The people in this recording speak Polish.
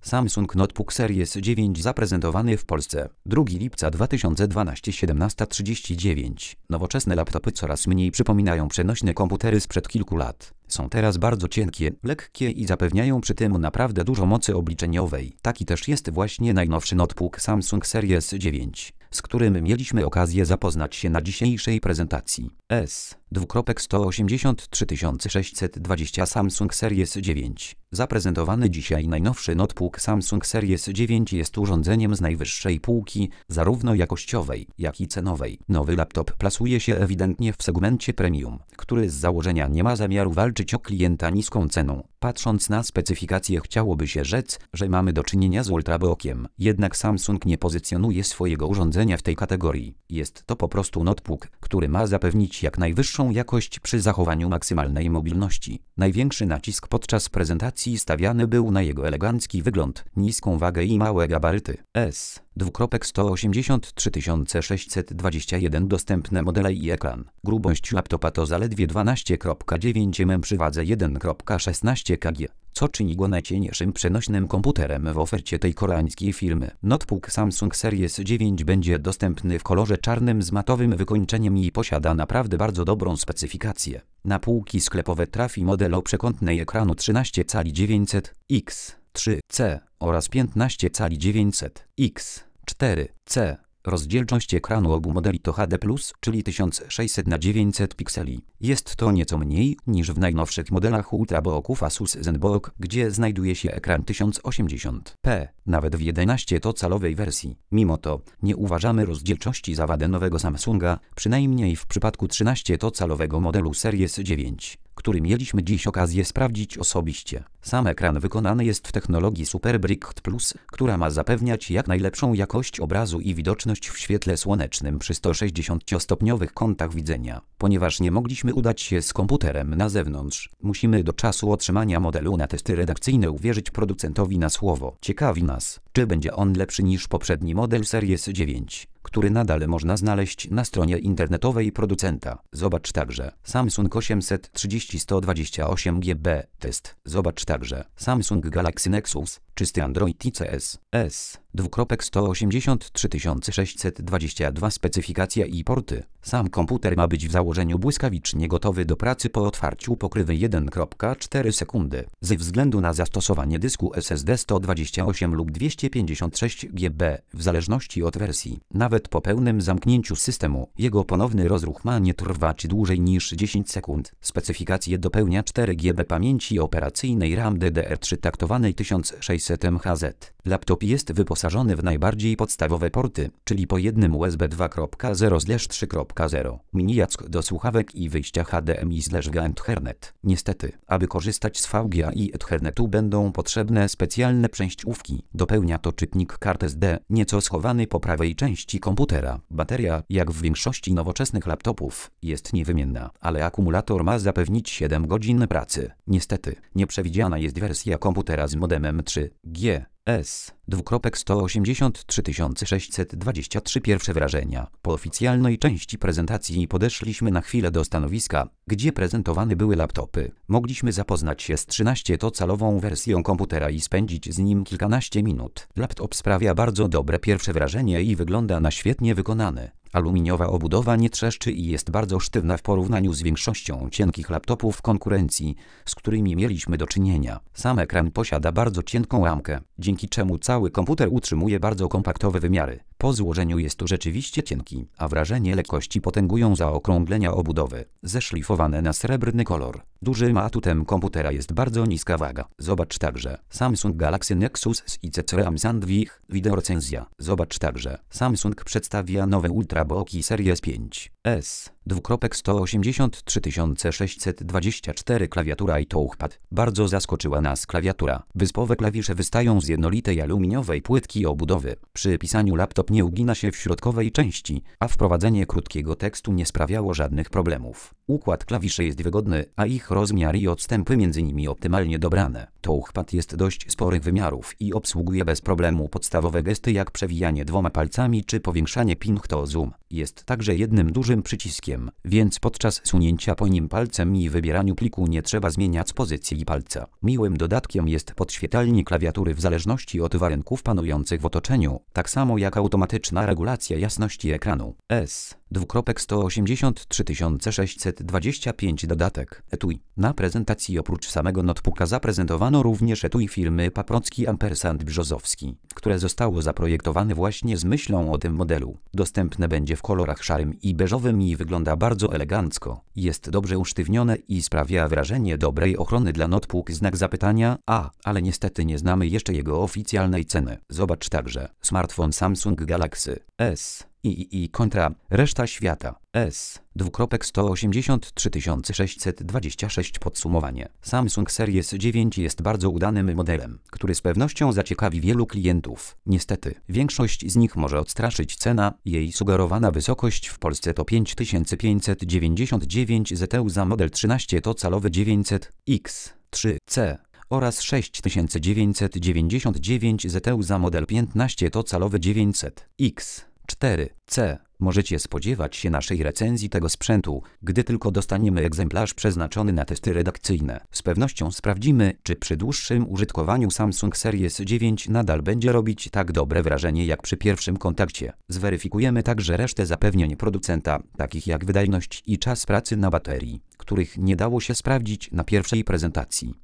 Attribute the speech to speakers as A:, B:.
A: Samsung Notebook Series 9 zaprezentowany w Polsce. 2 lipca 2012, 17:39. Nowoczesne laptopy coraz mniej przypominają przenośne komputery sprzed kilku lat. Są teraz bardzo cienkie, lekkie i zapewniają przy tym naprawdę dużo mocy obliczeniowej. Taki też jest właśnie najnowszy notebook Samsung Series 9, z którym mieliśmy okazję zapoznać się na dzisiejszej prezentacji. S/183 Samsung Series 9. Zaprezentowany dzisiaj najnowszy notebook Samsung Series 9 jest urządzeniem z najwyższej półki, zarówno jakościowej, jak i cenowej. Nowy laptop plasuje się ewidentnie w segmencie premium, który z założenia nie ma zamiaru walczyć o klienta niską ceną. Patrząc na specyfikację, chciałoby się rzec, że mamy do czynienia z ultrabookiem. Jednak Samsung nie pozycjonuje swojego urządzenia w tej kategorii. Jest to po prostu notebook, który ma zapewnić jak najwyższą jakość przy zachowaniu maksymalnej mobilności. Największy nacisk podczas prezentacji stawiany był na jego elegancki wygląd, niską wagę i małe gabaryty. S/183 dostępne modele i ekran. Grubość laptopa to zaledwie 12,9 mm przy wadze 1,16 kg, co czyni go najcieńszym przenośnym komputerem w ofercie tej koreańskiej firmy. Notebook Samsung Series 9 będzie dostępny w kolorze czarnym z matowym wykończeniem i posiada naprawdę bardzo dobrą specyfikację. Na półki sklepowe trafi model o przekątnej ekranu 13 cali 900x3c oraz 15 cali 900x4c. Rozdzielczość ekranu obu modeli to HD+, czyli 1600×900 pikseli. Jest to nieco mniej niż w najnowszych modelach ultrabooków Asus ZenBook, gdzie znajduje się ekran 1080p, nawet w 11-calowej wersji. Mimo to nie uważamy rozdzielczości za wadę nowego Samsunga, przynajmniej w przypadku 13-calowego modelu Series 9, który mieliśmy dziś okazję sprawdzić osobiście. Sam ekran wykonany jest w technologii Super Bright Plus, która ma zapewniać jak najlepszą jakość obrazu i widoczność w świetle słonecznym przy 160-stopniowych kątach widzenia. Ponieważ nie mogliśmy udać się z komputerem na zewnątrz, musimy do czasu otrzymania modelu na testy redakcyjne uwierzyć producentowi na słowo. Ciekawi nas, czy będzie on lepszy niż poprzedni model Series 9, który nadal można znaleźć na stronie internetowej producenta. Zobacz także Samsung 830 128 GB test. Zobacz także Samsung Galaxy Nexus, czysty Android ICS. S/183 specyfikacja i porty. Sam komputer ma być w założeniu błyskawicznie gotowy do pracy po otwarciu pokrywy 1,4 sekundy. Ze względu na zastosowanie dysku SSD 128 lub 256 GB, w zależności od wersji, nawet po pełnym zamknięciu systemu, jego ponowny rozruch ma nie trwać dłużej niż 10 sekund. Specyfikację dopełnia 4 GB pamięci operacyjnej RAM DDR3 taktowanej 1600 MHz. Laptop jest wyposażony w najbardziej podstawowe porty, czyli po jednym USB 2.0/3.0, mini jack do słuchawek i wyjścia HDMI/G Ethernet. Niestety, aby korzystać z VGA i Ethernetu będą potrzebne specjalne przejściówki. Dopełnia to czytnik kart SD, nieco schowany po prawej części komputera. Bateria, jak w większości nowoczesnych laptopów, jest niewymienna, ale akumulator ma zapewnić 7 godzin pracy. Niestety, nieprzewidziana jest wersja komputera z modemem 3G. S/183 Pierwsze wrażenia. Po oficjalnej części prezentacji podeszliśmy na chwilę do stanowiska, gdzie prezentowane były laptopy. Mogliśmy zapoznać się z 13-calową wersją komputera i spędzić z nim kilkanaście minut. Laptop sprawia bardzo dobre pierwsze wrażenie i wygląda na świetnie wykonany. Aluminiowa obudowa nie trzeszczy i jest bardzo sztywna w porównaniu z większością cienkich laptopów konkurencji, z którymi mieliśmy do czynienia. Sam ekran posiada bardzo cienką ramkę, dzięki czemu cały komputer utrzymuje bardzo kompaktowe wymiary. Po złożeniu jest to rzeczywiście cienki, a wrażenie lekkości potęgują zaokrąglenia obudowy, zeszlifowane na srebrny kolor. Dużym atutem komputera jest bardzo niska waga. Zobacz także Samsung Galaxy Nexus z ICC Sandwich, wideorecenzja. Zobacz także Samsung przedstawia nowe ultrabooki Series 5. S/183 klawiatura i touchpad. Bardzo zaskoczyła nas klawiatura. Wyspowe klawisze wystają z jednolitej aluminiowej płytki obudowy. Przy pisaniu laptop nie ugina się w środkowej części, a wprowadzenie krótkiego tekstu nie sprawiało żadnych problemów. Układ klawiszy jest wygodny, a ich rozmiar i odstępy między nimi optymalnie dobrane. Touchpad jest dość sporych wymiarów i obsługuje bez problemu podstawowe gesty jak przewijanie dwoma palcami czy powiększanie ping to zoom. Jest także jednym dużym przyciskiem, więc podczas sunięcia po nim palcem i wybieraniu pliku nie trzeba zmieniać pozycji palca. Miłym dodatkiem jest podświetlanie klawiatury w zależności od warunków panujących w otoczeniu, tak samo jak automatyczna regulacja jasności ekranu. S2.183625 dodatek etui. Na prezentacji oprócz samego notebooka zaprezentowano również etui firmy Paprocki & Brzozowski, które zostało zaprojektowane właśnie z myślą o tym modelu. Dostępne będzie w kolorach szarym i beżowym i wygląda bardzo elegancko. Jest dobrze usztywnione i sprawia wrażenie dobrej ochrony dla notebook znak zapytania, ale niestety nie znamy jeszcze jego oficjalnej ceny. Zobacz także smartfon Samsung Galaxy S i kontra reszta świata. S2.183626 podsumowanie. Samsung Series 9 jest bardzo udanym modelem, który z pewnością zaciekawi wielu klientów. Niestety, większość z nich może odstraszyć cena. Jej sugerowana wysokość w Polsce to 5599 zł za model 13-calowy 900X3C oraz 6999 zł za model 15-calowy 900X4C. Możecie spodziewać się naszej recenzji tego sprzętu, gdy tylko dostaniemy egzemplarz przeznaczony na testy redakcyjne. Z pewnością sprawdzimy, czy przy dłuższym użytkowaniu Samsung Series 9 nadal będzie robić tak dobre wrażenie jak przy pierwszym kontakcie. Zweryfikujemy także resztę zapewnień producenta, takich jak wydajność i czas pracy na baterii, których nie dało się sprawdzić na pierwszej prezentacji.